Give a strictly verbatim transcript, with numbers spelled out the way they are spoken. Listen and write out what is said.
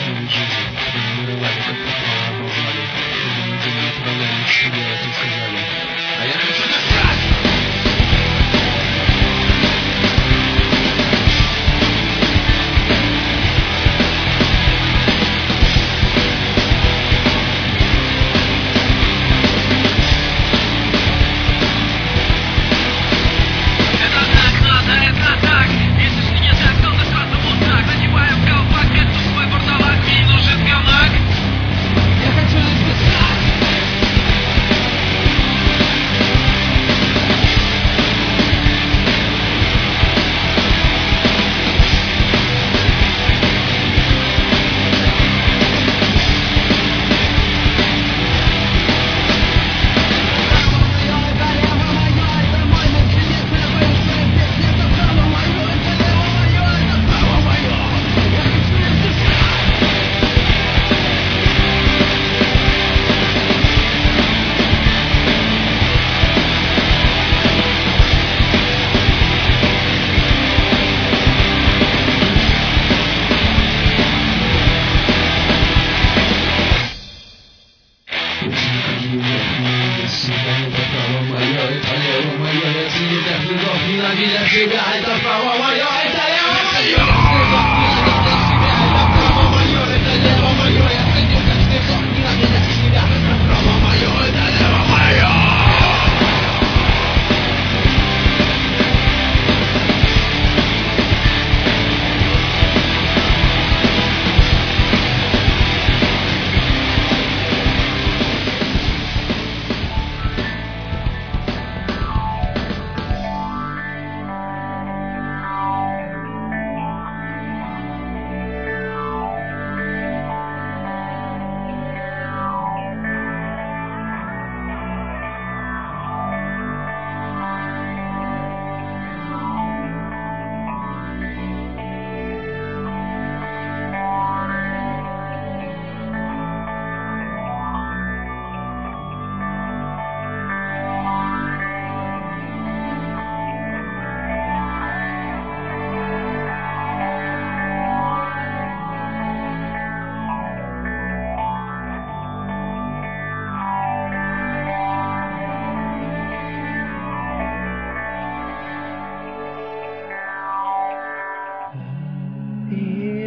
Живи жизнь, тренировали, как попало оборвали. Люди на земле отправляли, что делать не сказали. А я хочу насрать! Это право мое, это лево мое. Я цинитах веков ненавидя себя. Это право мое, это лево мое. Ненавидя себя. Это право мое, это лево мое. Я цинитах веков ненавидя себя. Это право мое, это лево мое. Yeah.